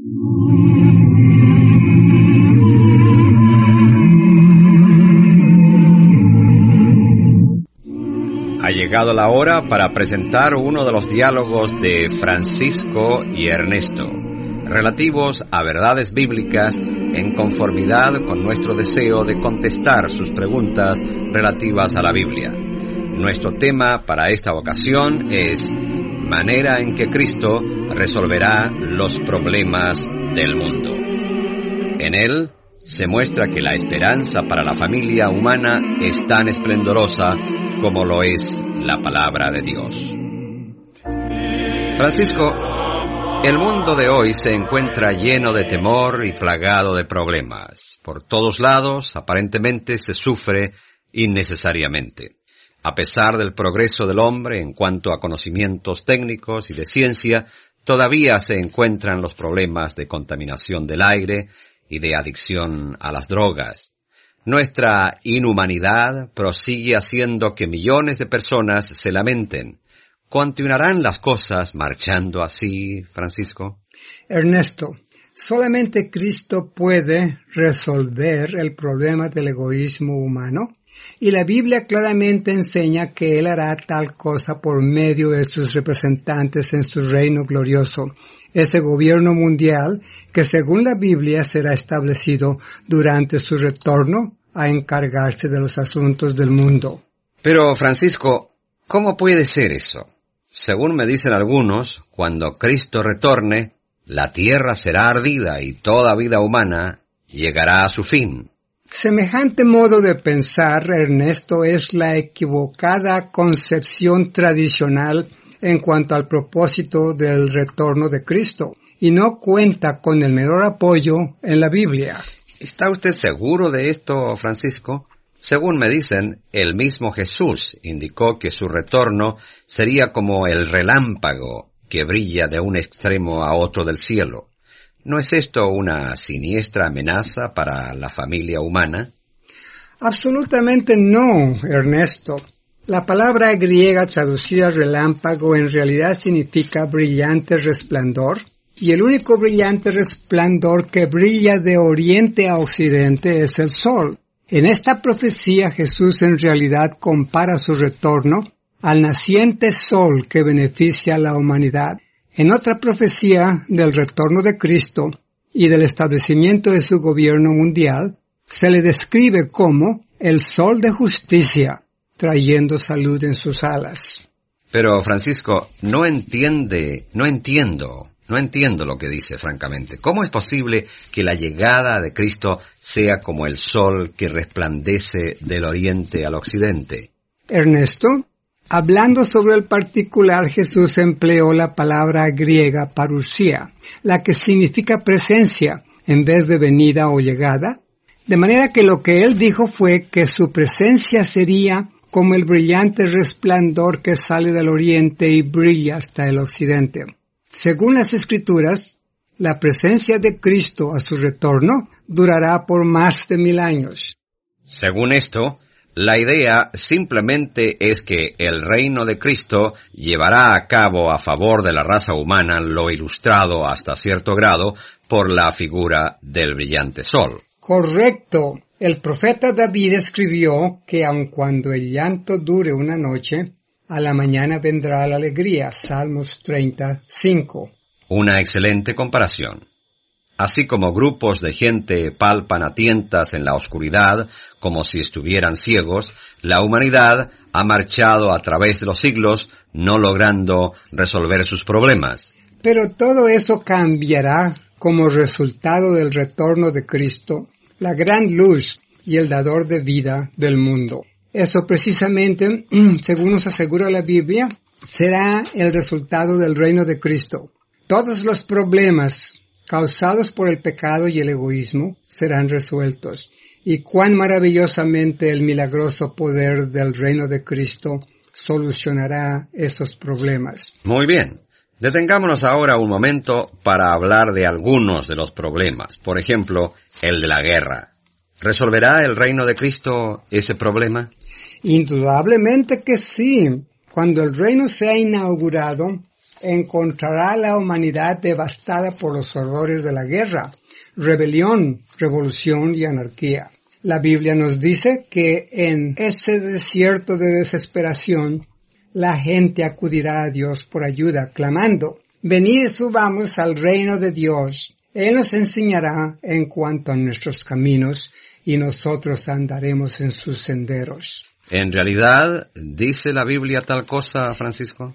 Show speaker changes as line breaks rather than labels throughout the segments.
Ha llegado la hora para presentar uno de los diálogos de Francisco y Ernesto, relativos a verdades bíblicas en conformidad con nuestro deseo de contestar sus preguntas relativas a la Biblia. Nuestro tema para esta ocasión es manera en que Cristo resolverá los problemas del mundo. En él se muestra que la esperanza para la familia humana es tan esplendorosa como lo es la palabra de Dios. Francisco, el mundo de hoy se encuentra lleno de temor y plagado de problemas. Por todos lados, aparentemente, se sufre innecesariamente. A pesar del progreso del hombre en cuanto a conocimientos técnicos y de ciencia, todavía se encuentran los problemas de contaminación del aire y de adicción a las drogas. Nuestra inhumanidad prosigue haciendo que millones de personas se lamenten. ¿Continuarán las cosas marchando así, Francisco?
Ernesto, solamente Cristo puede resolver el problema del egoísmo humano, y la Biblia claramente enseña que Él hará tal cosa por medio de sus representantes en su reino glorioso, ese gobierno mundial que según la Biblia será establecido durante su retorno a encargarse de los asuntos del mundo.
Pero, Francisco, ¿cómo puede ser eso? Según me dicen algunos, cuando Cristo retorne, la tierra será ardida y toda vida humana llegará a su fin.
Semejante modo de pensar, Ernesto, es la equivocada concepción tradicional en cuanto al propósito del retorno de Cristo, y no cuenta con el menor apoyo en la Biblia.
¿Está usted seguro de esto, Francisco? Según me dicen, el mismo Jesús indicó que su retorno sería como el relámpago que brilla de un extremo a otro del cielo. ¿No es esto una siniestra amenaza para la familia humana?
Absolutamente no, Ernesto. La palabra griega traducida relámpago en realidad significa brillante resplandor, y el único brillante resplandor que brilla de oriente a occidente es el sol. En esta profecía Jesús en realidad compara su retorno al naciente sol que beneficia a la humanidad. En otra profecía del retorno de Cristo y del establecimiento de su gobierno mundial, se le describe como el sol de justicia, trayendo salud en sus alas.
Pero, Francisco, no entiendo lo que dice, francamente. ¿Cómo es posible que la llegada de Cristo sea como el sol que resplandece del oriente al occidente?
Ernesto, hablando sobre el particular, Jesús empleó la palabra griega parusía, la que significa presencia en vez de venida o llegada, de manera que lo que él dijo fue que su presencia sería como el brillante resplandor que sale del oriente y brilla hasta el occidente. Según las Escrituras, la presencia de Cristo a su retorno durará por más de 1000 años.
Según esto, la idea simplemente es que el reino de Cristo llevará a cabo a favor de la raza humana lo ilustrado hasta cierto grado por la figura del brillante sol.
Correcto. El profeta David escribió que aun cuando el llanto dure una noche, a la mañana vendrá la alegría. Salmos 35.
Una excelente comparación. Así como grupos de gente palpan a tientas en la oscuridad, como si estuvieran ciegos, la humanidad ha marchado a través de los siglos, no logrando resolver sus problemas.
Pero todo eso cambiará como resultado del retorno de Cristo, la gran luz y el dador de vida del mundo. Eso precisamente, según nos asegura la Biblia, será el resultado del reino de Cristo. Todos los problemas causados por el pecado y el egoísmo serán resueltos. Y cuán maravillosamente el milagroso poder del reino de Cristo solucionará esos problemas.
Muy bien. Detengámonos ahora un momento para hablar de algunos de los problemas. Por ejemplo, el de la guerra. ¿Resolverá el reino de Cristo ese problema?
Indudablemente que sí. Cuando el reino sea inaugurado, encontrará a la humanidad devastada por los horrores de la guerra, rebelión, revolución y anarquía. La Biblia nos dice que en ese desierto de desesperación, la gente acudirá a Dios por ayuda, clamando, venid y subamos al reino de Dios. Él nos enseñará en cuanto a nuestros caminos y nosotros andaremos en sus senderos.
¿En realidad dice la Biblia tal cosa, Francisco?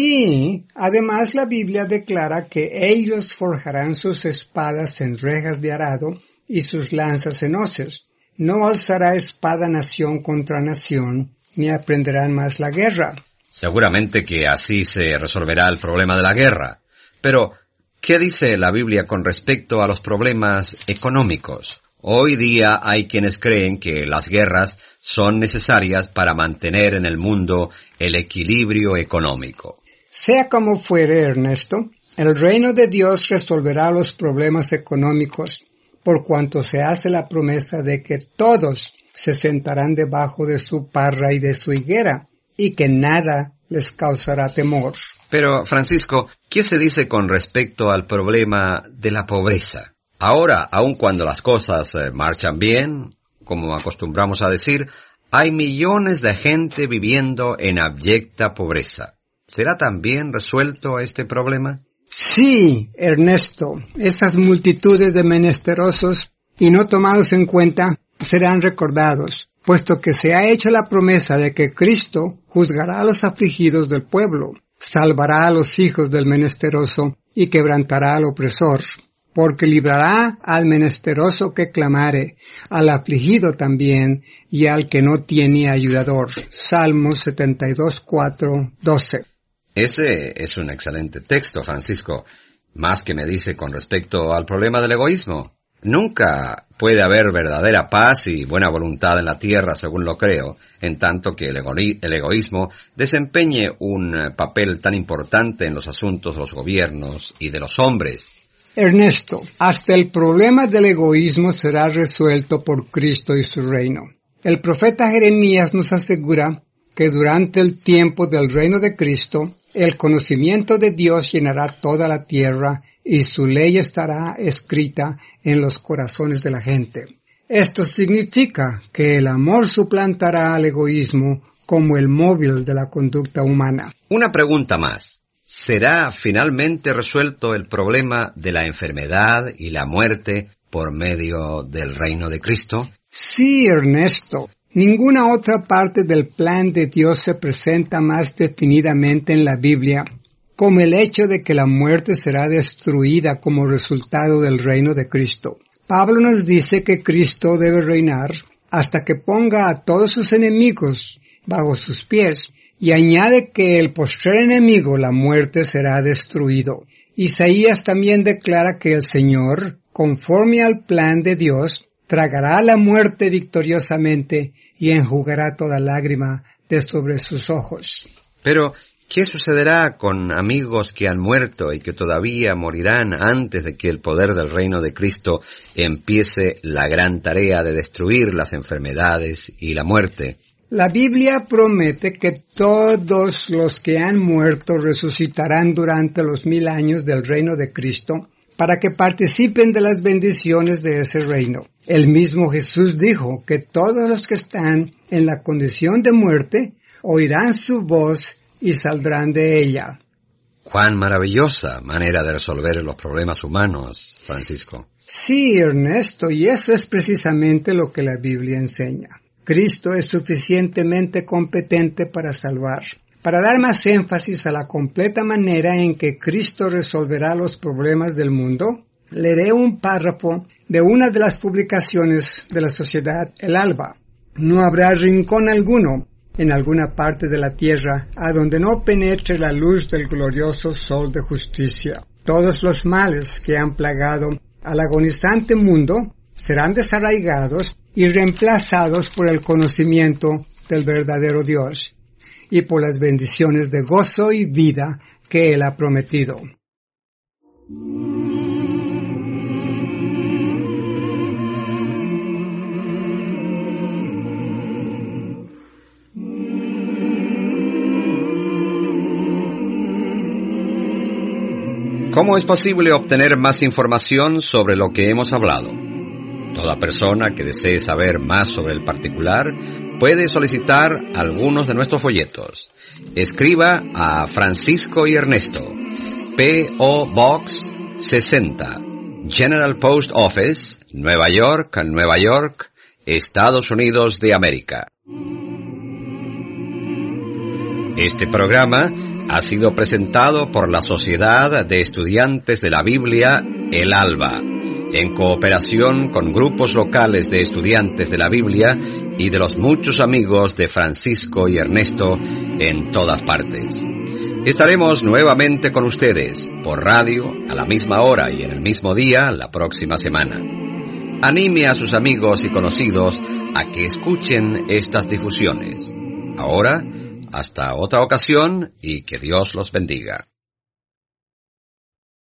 Sí, además la Biblia declara que ellos forjarán sus espadas en rejas de arado y sus lanzas en hoces. No alzará espada nación contra nación, ni aprenderán más la guerra.
Seguramente que así se resolverá el problema de la guerra. Pero, ¿qué dice la Biblia con respecto a los problemas económicos? Hoy día hay quienes creen que las guerras son necesarias para mantener en el mundo el equilibrio económico.
Sea como fuere, Ernesto, el reino de Dios resolverá los problemas económicos, por cuanto se hace la promesa de que todos se sentarán debajo de su parra y de su higuera, y que nada les causará temor.
Pero, Francisco, ¿qué se dice con respecto al problema de la pobreza? Ahora, aun cuando las cosas marchan bien, como acostumbramos a decir, hay millones de gente viviendo en abyecta pobreza. ¿Será también resuelto este problema?
Sí, Ernesto, esas multitudes de menesterosos y no tomados en cuenta serán recordados, puesto que se ha hecho la promesa de que Cristo juzgará a los afligidos del pueblo, salvará a los hijos del menesteroso y quebrantará al opresor, porque librará al menesteroso que clamare, al afligido también y al que no tiene ayudador. Salmos 72, 4, 12.
Ese es un excelente texto, Francisco, más que me dice con respecto al problema del egoísmo. Nunca puede haber verdadera paz y buena voluntad en la tierra, según lo creo, en tanto que el egoísmo desempeñe un papel tan importante en los asuntos de los gobiernos y de los hombres.
Ernesto, hasta el problema del egoísmo será resuelto por Cristo y su reino. El profeta Jeremías nos asegura que durante el tiempo del reino de Cristo, el conocimiento de Dios llenará toda la tierra y su ley estará escrita en los corazones de la gente. Esto significa que el amor suplantará al egoísmo como el móvil de la conducta humana.
Una pregunta más. ¿Será finalmente resuelto el problema de la enfermedad y la muerte por medio del reino de Cristo?
Sí, Ernesto. Ninguna otra parte del plan de Dios se presenta más definidamente en la Biblia como el hecho de que la muerte será destruida como resultado del reino de Cristo. Pablo nos dice que Cristo debe reinar hasta que ponga a todos sus enemigos bajo sus pies, y añade que el postrer enemigo, la muerte, será destruido. Isaías también declara que el Señor, conforme al plan de Dios, tragará la muerte victoriosamente y enjugará toda lágrima de sobre sus ojos.
Pero, ¿qué sucederá con amigos que han muerto y que todavía morirán antes de que el poder del reino de Cristo empiece la gran tarea de destruir las enfermedades y la muerte?
La Biblia promete que todos los que han muerto resucitarán durante los 1000 años del reino de Cristo para que participen de las bendiciones de ese reino. El mismo Jesús dijo que todos los que están en la condición de muerte oirán su voz y saldrán de ella.
¡Cuán maravillosa manera de resolver los problemas humanos, Francisco!
Sí, Ernesto, y eso es precisamente lo que la Biblia enseña. Cristo es suficientemente competente para salvar. Para dar más énfasis a la completa manera en que Cristo resolverá los problemas del mundo, leeré un párrafo de una de las publicaciones de la sociedad El Alba. No habrá rincón alguno en alguna parte de la tierra a donde no penetre la luz del glorioso sol de justicia. Todos los males que han plagado al agonizante mundo serán desarraigados y reemplazados por el conocimiento del verdadero Dios y por las bendiciones de gozo y vida que Él ha prometido.
¿Cómo es posible obtener más información sobre lo que hemos hablado? Toda persona que desee saber más sobre el particular puede solicitar algunos de nuestros folletos. Escriba a Francisco y Ernesto, P.O. Box 60, General Post Office, Nueva York, Estados Unidos de América. Este programa ha sido presentado por la Sociedad de Estudiantes de la Biblia, El Alba, en cooperación con grupos locales de estudiantes de la Biblia y de los muchos amigos de Francisco y Ernesto en todas partes. Estaremos nuevamente con ustedes por radio a la misma hora y en el mismo día la próxima semana. Anime a sus amigos y conocidos a que escuchen estas difusiones. Ahora, hasta otra ocasión y que Dios los bendiga.